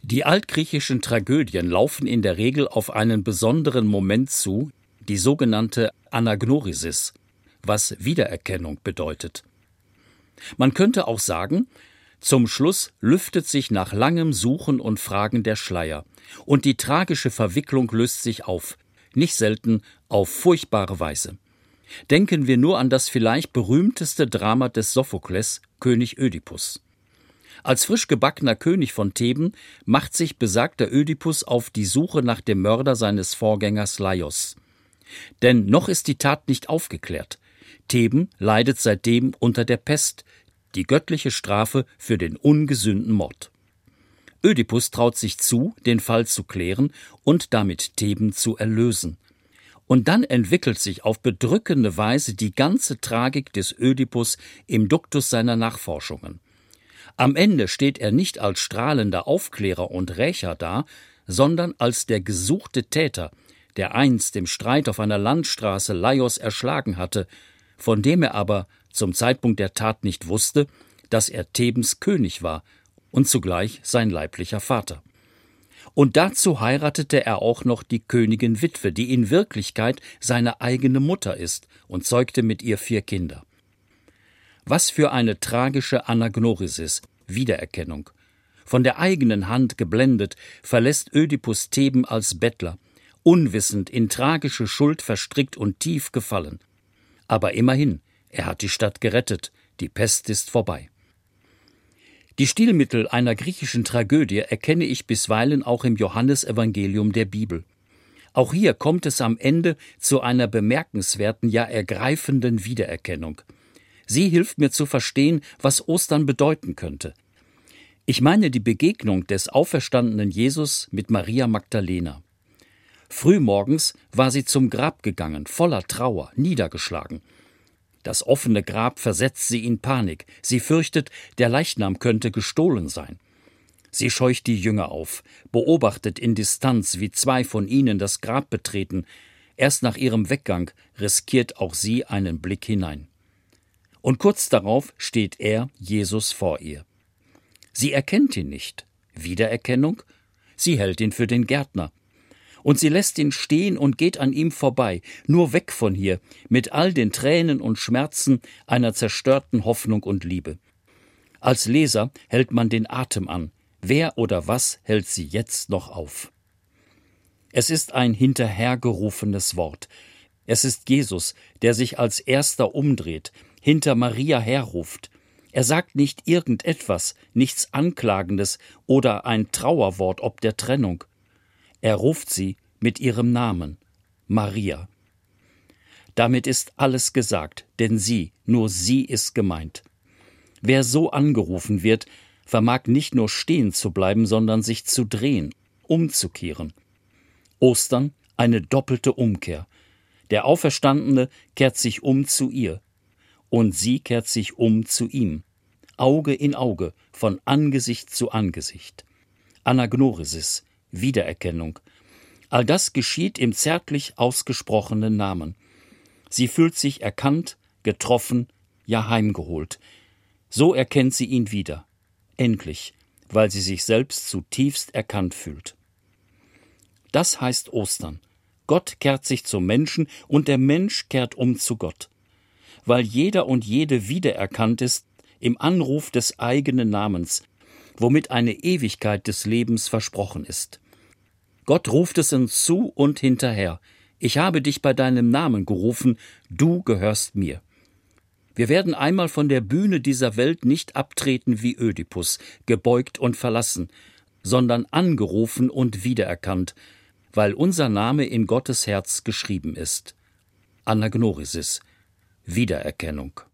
Die altgriechischen Tragödien laufen in der Regel auf einen besonderen Moment zu, die sogenannte Anagnorisis, was Wiedererkennung bedeutet. Man könnte auch sagen, zum Schluss lüftet sich nach langem Suchen und Fragen der Schleier, und die tragische Verwicklung löst sich auf, nicht selten auf furchtbare Weise. Denken wir nur an das vielleicht berühmteste Drama des Sophokles, König Ödipus. Als frisch gebackener König von Theben macht sich besagter Ödipus auf die Suche nach dem Mörder seines Vorgängers Laios. Denn noch ist die Tat nicht aufgeklärt. Theben leidet seitdem unter der Pest, die göttliche Strafe für den ungesühnten Mord. Ödipus traut sich zu, den Fall zu klären und damit Theben zu erlösen. Und dann entwickelt sich auf bedrückende Weise die ganze Tragik des Ödipus im Duktus seiner Nachforschungen. Am Ende steht er nicht als strahlender Aufklärer und Rächer da, sondern als der gesuchte Täter, der einst im Streit auf einer Landstraße Laios erschlagen hatte, von dem er aber zum Zeitpunkt der Tat nicht wusste, dass er Thebens König war und zugleich sein leiblicher Vater. Und dazu heiratete er auch noch die Königin Witwe, die in Wirklichkeit seine eigene Mutter ist, und zeugte mit ihr 4 Kinder. Was für eine tragische Anagnorisis, Wiedererkennung. Von der eigenen Hand geblendet, verlässt Ödipus Theben als Bettler, unwissend in tragische Schuld verstrickt und tief gefallen. Aber immerhin, er hat die Stadt gerettet, die Pest ist vorbei. Die Stilmittel einer griechischen Tragödie erkenne ich bisweilen auch im Johannesevangelium der Bibel. Auch hier kommt es am Ende zu einer bemerkenswerten, ja ergreifenden Wiedererkennung. Sie hilft mir zu verstehen, was Ostern bedeuten könnte. Ich meine die Begegnung des auferstandenen Jesus mit Maria Magdalena. Frühmorgens war sie zum Grab gegangen, voller Trauer, niedergeschlagen. Das offene Grab versetzt sie in Panik. Sie fürchtet, der Leichnam könnte gestohlen sein. Sie scheucht die Jünger auf, beobachtet in Distanz, wie 2 von ihnen das Grab betreten. Erst nach ihrem Weggang riskiert auch sie einen Blick hinein. Und kurz darauf steht er, Jesus, vor ihr. Sie erkennt ihn nicht. Wiedererkennung? Sie hält ihn für den Gärtner. Und sie lässt ihn stehen und geht an ihm vorbei, nur weg von hier, mit all den Tränen und Schmerzen einer zerstörten Hoffnung und Liebe. Als Leser hält man den Atem an. Wer oder was hält sie jetzt noch auf? Es ist ein hinterhergerufenes Wort. Es ist Jesus, der sich als Erster umdreht, hinter Maria herruft. Er sagt nicht irgendetwas, nichts Anklagendes oder ein Trauerwort ob der Trennung. Er ruft sie mit ihrem Namen, Maria. Damit ist alles gesagt, denn sie, nur sie ist gemeint. Wer so angerufen wird, vermag nicht nur stehen zu bleiben, sondern sich zu drehen, umzukehren. Ostern, eine doppelte Umkehr. Der Auferstandene kehrt sich um zu ihr, und sie kehrt sich um zu ihm. Auge in Auge, von Angesicht zu Angesicht. Anagnorisis, Wiedererkennung. All das geschieht im zärtlich ausgesprochenen Namen. Sie fühlt sich erkannt, getroffen, ja heimgeholt. So erkennt sie ihn wieder. Endlich, weil sie sich selbst zutiefst erkannt fühlt. Das heißt Ostern. Gott kehrt sich zum Menschen und der Mensch kehrt um zu Gott. Weil jeder und jede wiedererkannt ist im Anruf des eigenen Namens, womit eine Ewigkeit des Lebens versprochen ist. Gott ruft es uns zu und hinterher. Ich habe dich bei deinem Namen gerufen, du gehörst mir. Wir werden einmal von der Bühne dieser Welt nicht abtreten wie Ödipus, gebeugt und verlassen, sondern angerufen und wiedererkannt, weil unser Name in Gottes Herz geschrieben ist. Anagnorisis, Wiedererkennung.